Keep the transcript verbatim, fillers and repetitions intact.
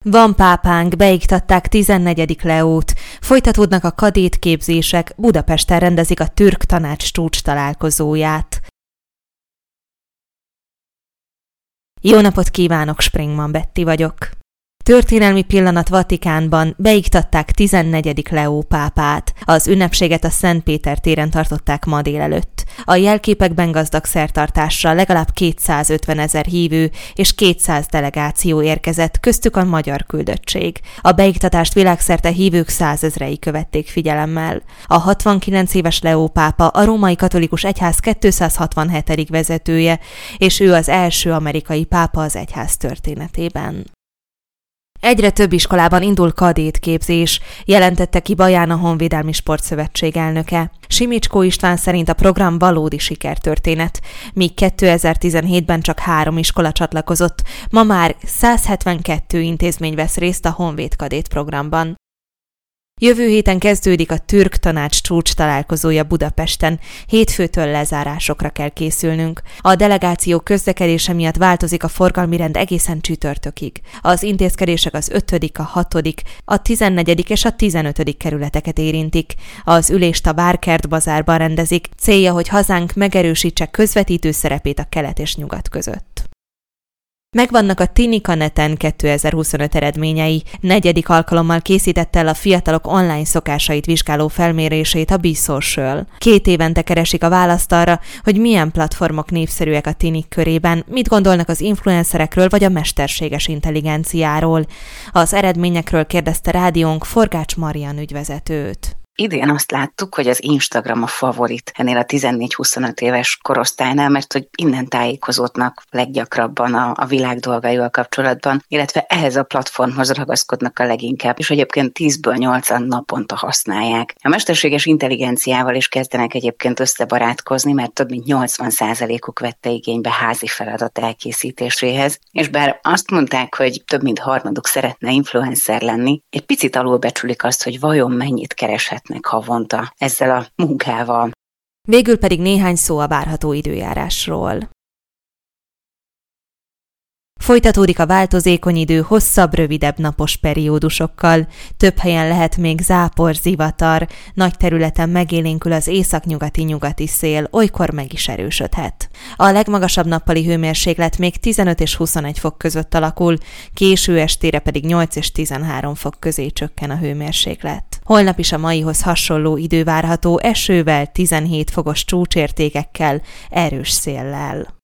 Van pápánk, beiktatták tizennegyedik Leót, folytatódnak a kadétképzések, Budapesten rendezik a türk tanács csúcs találkozóját. Jó napot kívánok, Springman Betti vagyok. Történelmi pillanat Vatikánban, beiktatták tizennegyedik Leó pápát. Az ünnepséget a Szent Péter téren tartották ma délelőtt. A jelképekben gazdag szertartásra legalább kétszázötven ezer hívő és kétszáz delegáció érkezett, köztük a magyar küldöttség. A beiktatást világszerte hívők százezrei követték figyelemmel. A hatvankilenc éves Leó pápa a római katolikus egyház kétszázhatvanhetedik vezetője, és ő az első amerikai pápa az egyház történetében. Egyre több iskolában indul kadétképzés, jelentette ki Baján a Honvédelmi Sportszövetség elnöke. Simicskó István szerint a program valódi sikertörténet, míg kétezer-tizenhétben csak három iskola csatlakozott, ma már száz hetvenkettő intézmény vesz részt a Honvéd kadét programban. Jövő héten kezdődik a türk tanács csúcs találkozója Budapesten, hétfőtől lezárásokra kell készülnünk. A delegáció közlekedése miatt változik a forgalmi rend egészen csütörtökig. Az intézkedések az ötödik, a hatodik, a tizennegyedik és a tizenötödik kerületeket érintik. Az ülést a Várkert bazárban rendezik, célja, hogy hazánk megerősítse közvetítő szerepét a kelet és nyugat között. Megvannak a Tinikaneten kétezer-huszonöt eredményei. Negyedik alkalommal készítette el a fiatalok online szokásait vizsgáló felmérését a B-Social. Két évente keresik a választ arra, hogy milyen platformok népszerűek a tinik körében, mit gondolnak az influencerekről vagy a mesterséges intelligenciáról. Az eredményekről kérdezte rádiónk Forgács Marian ügyvezetőt. Idén azt láttuk, hogy az Instagram a favorit ennél a tizennégy-huszonöt éves korosztálynál, mert hogy innen tájékozódnak leggyakrabban a, a világ dolgaival kapcsolatban, illetve ehhez a platformhoz ragaszkodnak a leginkább, és egyébként tízből nyolcan naponta használják. A mesterséges intelligenciával is kezdenek egyébként összebarátkozni, mert több mint nyolcvan százalékuk vette igénybe házi feladat elkészítéséhez, és bár azt mondták, hogy több mint harmaduk szeretne influencer lenni, egy picit alulbecsülik azt, hogy vajon mennyit kereshet havonta ezzel a munkával. Végül pedig néhány szó a várható időjárásról. Folytatódik a változékony idő hosszabb, rövidebb napos periódusokkal. Több helyen lehet még zápor, zivatar, nagy területen megélénkül az északnyugati-nyugati szél, olykor meg is erősödhet. A legmagasabb nappali hőmérséklet még tizenöt és huszonegy fok között alakul, késő estére pedig nyolc és tizenhárom fok közé csökken a hőmérséklet. Holnap is a maihoz hasonló idő várható, esővel, tizenhét fokos csúcsértékekkel, erős széllel.